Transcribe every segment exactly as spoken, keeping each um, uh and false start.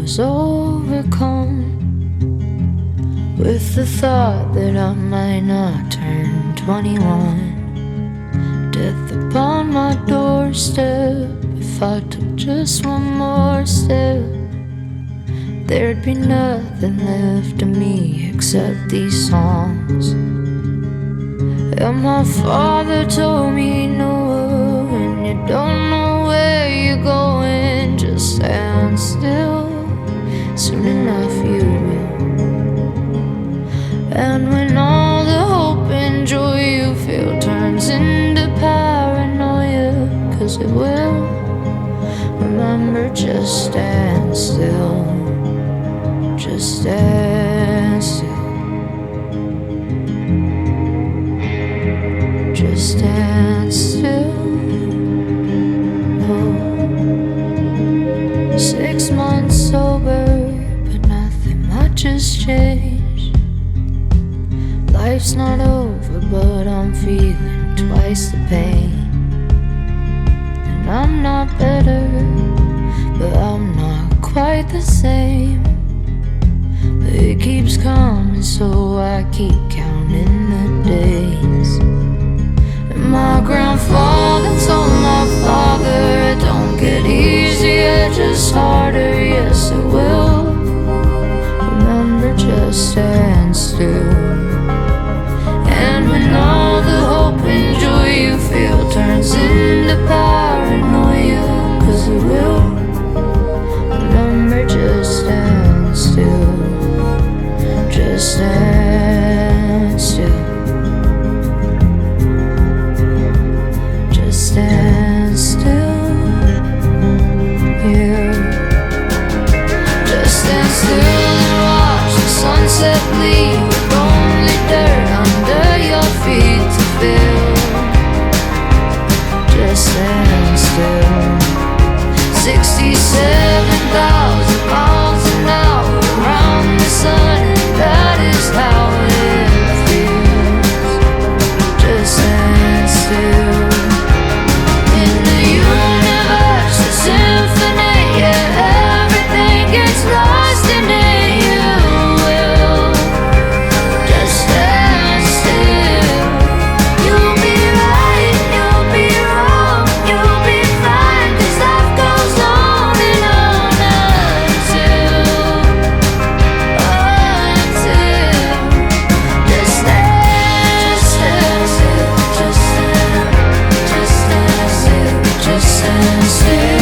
was overcome with the thought that I might not turn twenty-one. Death upon my doorstep. If I took just one more step, there'd be nothing left of me except these songs. And my father told me, Noah, when you don't know where you're going, just stand still, soon enough you will. And when all the hope and joy you feel turns into paranoia, 'cause it will, remember, just stand still, just stand still. Just stand still. Oh. Six months sober, but nothing much has changed. Life's not over, but I'm feeling twice the pain. And I'm not better, but I'm not quite the same. But it keeps coming, so I keep counting the days. My grandfather told my father, it don't get easier, just harder, yes it will. Remember, just stand still. And when all the hope and joy you feel turns into paranoia, 'cause it will, remember, just stand still, just stand still. Stand still, yeah. Just stand still and watch the sunset leave with only dirt under your feet to feel. Just stand still. Sixty-seven thousand miles an hour around the sun, and that is how it feels. Just stand still. Lost in it, you will. Just stand still. You'll be right, you'll be wrong, you'll be fine, 'cause life goes on and on until, until. Just stand still, just stand, just stand still, just stand still.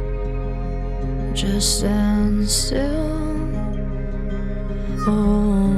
Just stand still. Oh.